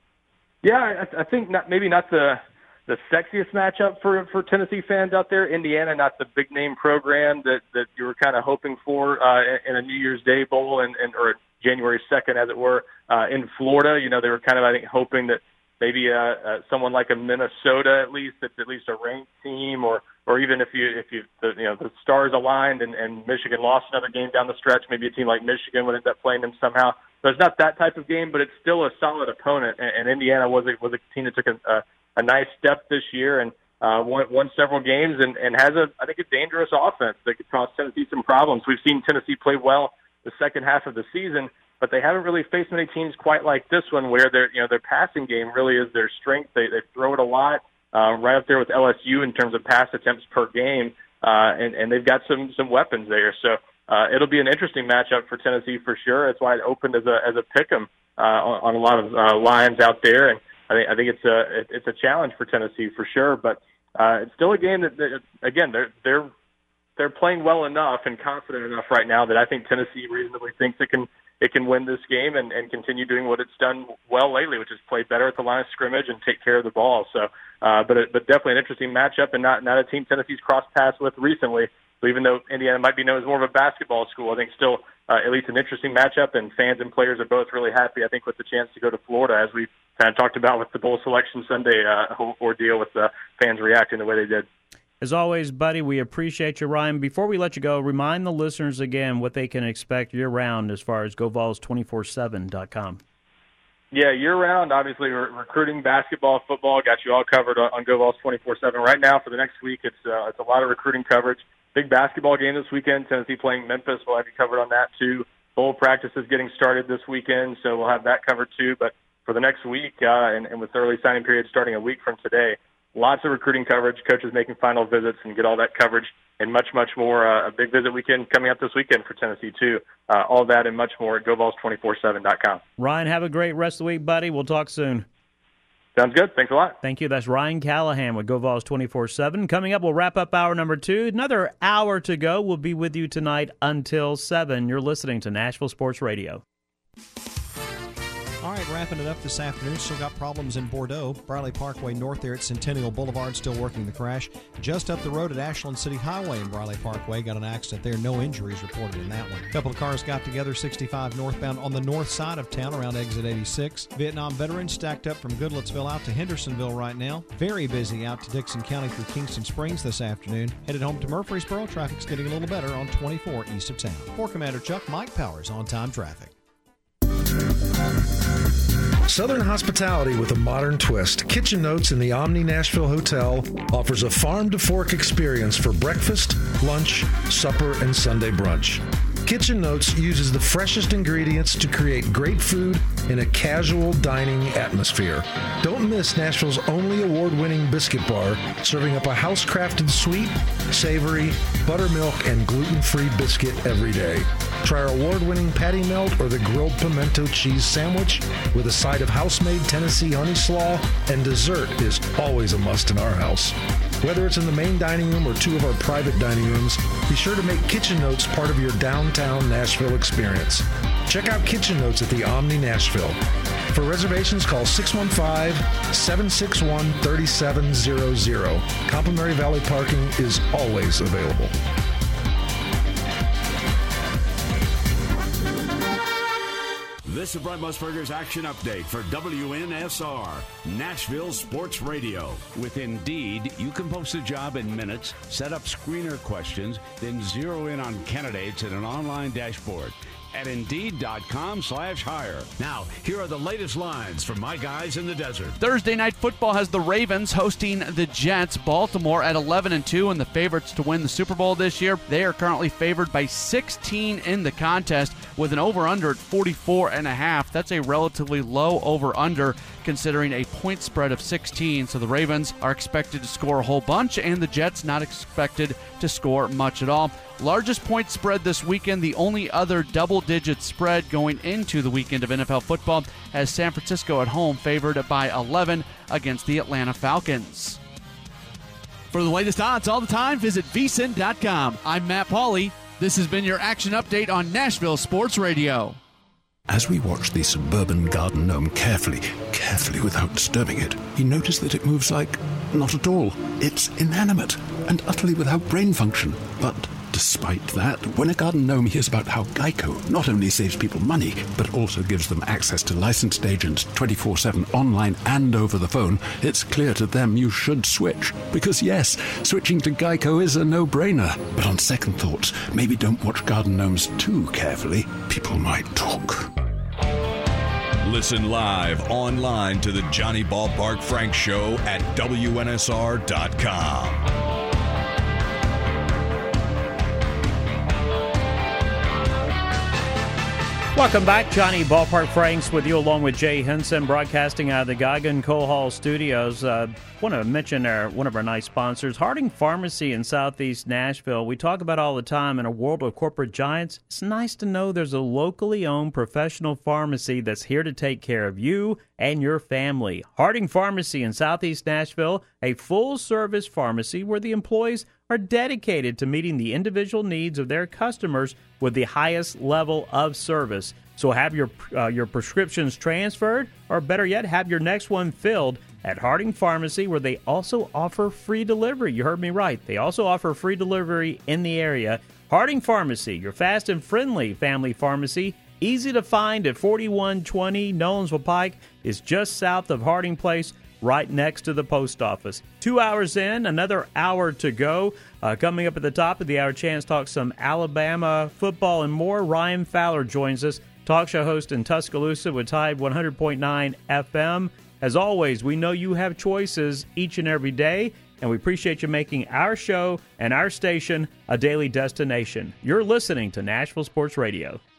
Yeah, I, I think not, maybe not the the sexiest matchup for for Tennessee fans out there. Indiana, not the big name program that that you were kind of hoping for uh, in a New Year's Day bowl and, and or January second, as it were, uh, in Florida. You know, they were kind of, I think, hoping that maybe uh, uh, someone like a Minnesota, at least, that's at least a ranked team, or or even if you if you the, you know the stars aligned and, and Michigan lost another game down the stretch, maybe a team like Michigan would end up playing them somehow. So it's not that type of game, but it's still a solid opponent. And, and Indiana was a, was a team that took a, a, a nice step this year and uh, won, won several games and, and has a I think a dangerous offense that could cause Tennessee some problems. We've seen Tennessee play well the second half of the season, but they haven't really faced many teams quite like this one, where their you know their passing game really is their strength. They they throw it a lot, uh, right up there with L S U in terms of pass attempts per game, uh, and and they've got some some weapons there. So uh, it'll be an interesting matchup for Tennessee for sure. That's why it opened as a as a pick'em uh, on, on a lot of uh, lines out there, and I think I think it's a it, it's a challenge for Tennessee for sure. But uh, it's still a game that, that again they're they're they're playing well enough and confident enough right now that I think Tennessee reasonably thinks it can it can win this game and, and continue doing what it's done well lately, which is play better at the line of scrimmage and take care of the ball. So, uh, but it, but definitely an interesting matchup, and not not a team Tennessee's crossed paths with recently. So even though Indiana might be known as more of a basketball school, I think still uh, at least an interesting matchup, and fans and players are both really happy, I think, with the chance to go to Florida, as we kind of talked about with the bowl selection Sunday uh, ordeal with the fans reacting the way they did. As always, buddy, we appreciate you, Ryan. Before we let you go, remind the listeners again what they can expect year-round as far as Go Vols two forty-seven dot com. Yeah, year-round, obviously, re- recruiting, basketball, football, got you all covered on, on Go Vols twenty-four seven. Right now, for the next week, it's uh, it's a lot of recruiting coverage. Big basketball game this weekend, Tennessee playing Memphis. We'll have you covered on that, too. Bowl practice is getting started this weekend, so we'll have that covered, too. But for the next week, uh, and, and with the early signing period starting a week from today, lots of recruiting coverage, coaches making final visits, and get all that coverage and much, much more. Uh, a big visit weekend coming up this weekend for Tennessee, too. Uh, all that and much more at Go Vols two forty-seven dot com. Ryan, have a great rest of the week, buddy. We'll talk soon. Sounds good. Thanks a lot. Thank you. That's Ryan Callahan with Go Vols two forty-seven. Coming up, we'll wrap up hour number two. Another hour to go. We'll be with you tonight until seven. You're listening to Nashville Sports Radio. All right, wrapping it up this afternoon. Still got problems in Bordeaux. Briley Parkway north there at Centennial Boulevard, still working the crash. Just up the road at Ashland City Highway in Briley Parkway, got an accident there. No injuries reported in that one. A couple of cars got together, sixty-five northbound on the north side of town around exit eighty-six. Vietnam veterans stacked up from Goodlettsville out to Hendersonville right now. Very busy out to Dixon County through Kingston Springs this afternoon. Headed home to Murfreesboro, traffic's getting a little better on twenty-four east of town. For Commander Chuck, Mike Powers, on-time traffic. Southern hospitality with a modern twist. Kitchen Notes in the Omni Nashville Hotel offers a farm-to-fork experience for breakfast, lunch, supper, and Sunday brunch. Kitchen Notes uses the freshest ingredients to create great food in a casual dining atmosphere. Don't miss Nashville's only award-winning biscuit bar, serving up a house-crafted sweet, savory, buttermilk, and gluten-free biscuit every day. Try our award-winning patty melt or the grilled pimento cheese sandwich with a side of house-made Tennessee honey slaw, and dessert is always a must in our house. Whether it's in the main dining room or two of our private dining rooms, be sure to make Kitchen Notes part of your downtown Nashville experience. Check out Kitchen Notes at the Omni Nashville. For reservations, call six one five, seven six one, three seven zero zero. Complimentary valet parking is always available. This is Brent Musburger's Action Update for W N S R, Nashville Sports Radio. With Indeed, you can post a job in minutes, set up screener questions, then zero in on candidates in an online dashboard at Indeed.com slash hire. Now, here are the latest lines from my guys in the desert. Thursday Night Football has the Ravens hosting the Jets. Baltimore at eleven and two and the favorites to win the Super Bowl this year. They are currently favored by sixteen in the contest with an over-under at forty-four and a half. That's a relatively low over-under considering a point spread of sixteen. So the Ravens are expected to score a whole bunch and the Jets not expected to score much at all. Largest point spread this weekend, the only other double-digit spread going into the weekend of N F L football, has San Francisco at home favored by eleven against the Atlanta Falcons. For the latest odds all the time, visit V S I N dot com. I'm Matt Pauley. This has been your Action Update on Nashville Sports Radio. As we watched the suburban garden gnome carefully, carefully without disturbing it, he noticed that it moves like not at all. It's inanimate and utterly without brain function. But despite that, when a garden gnome hears about how Geico not only saves people money, but also gives them access to licensed agents twenty-four seven online and over the phone, it's clear to them you should switch. Because yes, switching to Geico is a no-brainer. But on second thoughts, maybe don't watch garden gnomes too carefully. People might talk. Listen live online to the Johnny Ballpark Frank Show at W N S R dot com. Welcome back. Johnny Ballpark Franks with you along with Jay Henson, broadcasting out of the Goggin Coal Hall Studios. Uh, want to mention our, one of our nice sponsors, Harding Pharmacy in Southeast Nashville. We talk about all the time in a world of corporate giants. It's nice to know there's a locally owned professional pharmacy that's here to take care of you and your family. Harding Pharmacy in Southeast Nashville, a full-service pharmacy where the employees are dedicated to meeting the individual needs of their customers with the highest level of service. So have your uh, your prescriptions transferred, or better yet, have your next one filled at Harding Pharmacy, where they also offer free delivery. You heard me right. They also offer free delivery in the area. Harding Pharmacy, your fast and friendly family pharmacy, easy to find at forty-one twenty Nolensville Pike, is just south of Harding Place, right next to the post office. Two hours in, another hour to go. Uh, coming up at the top of the hour, chance to talk some Alabama football and more. Ryan Fowler joins us, talk show host in Tuscaloosa with Tide one hundred point nine F M. As always, we know you have choices each and every day, and we appreciate you making our show and our station a daily destination. You're listening to Nashville Sports Radio.